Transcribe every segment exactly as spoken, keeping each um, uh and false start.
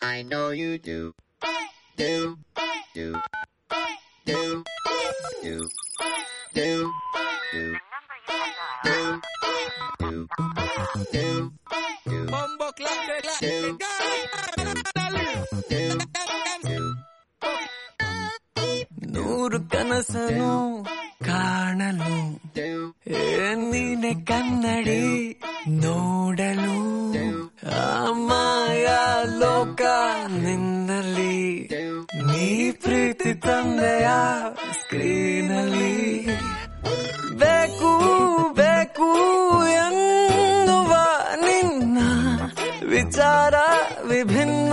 I know you do. Do, do, do, do, do, do, do, do, do, do, Bombo clap, clap, do, do, do. ನೂರು ಕನಸನು ಕಾಣಲು ನೀನೆ ಕನ್ನಡಿ ನೋಡಲು ಮಾಯ ಲೋಕ ನಿನ್ನಲ್ಲಿ ನೀ ಪ್ರೀತಿ ತಂದೆಯ ಸ್ಕ್ರೀನಲ್ಲಿ ಬೇಕು ಬೇಕು ಎನ್ನುವ ನಿನ್ನ ವಿಚಾರ ವಿಭಿನ್ನ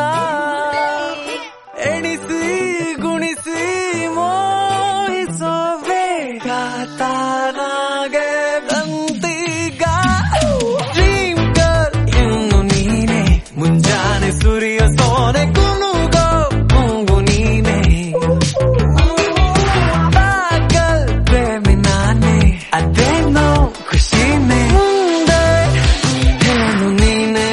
ಎಣಿಸಿ ಗುಣಿಸಿ ಮೋಹಿಸೋ ಬೇಗ ತಾನಾಗೆ ಬಂತೀಗ ಡ್ರೀಮ್ ಗರ್ಲ್ ಇನ್ನು ನೀನೆ ಮುಂಜಾನೆ ಸೂರ್ಯ ಸೋನೆ ಕುನುಗೋ ಮುಂಗು ನೀನೆ ಪಾಗಲ್ ಪ್ರೇಮಿ ನಾನೇ ಅದೇನೋ ಖುಷಿನೇ ಮುಂದೆ ಹೇಳು ನೀನೆ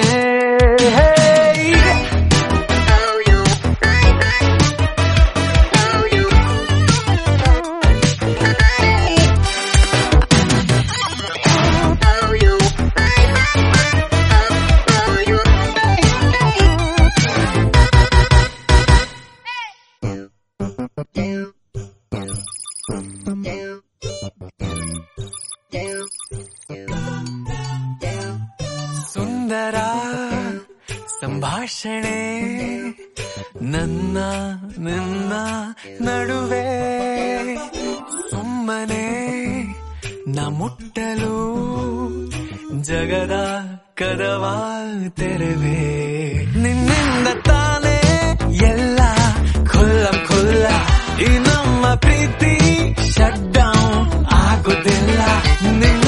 ಸುಂದರ ಸಂಭಾಷಣೆ ನನ್ನ ನಿನ್ನ ನಡುವೆ ಸುಮ್ಮನೆ ನ ಮುಟ್ಟಲು ಜಗದ ಕದವ ತೆರವೆ ನಿನ್ನಿಂದ ತಾನೇ ಎಲ್ಲ ಖುಲ್ಲ ಖುಲ್ಲ ಈ ನಮ್ಮ ಪ್ರೀತಿ ಶಟ್ ಡೌನ್ ಆಗುದಿಲ್ಲ ನಿನ್ನ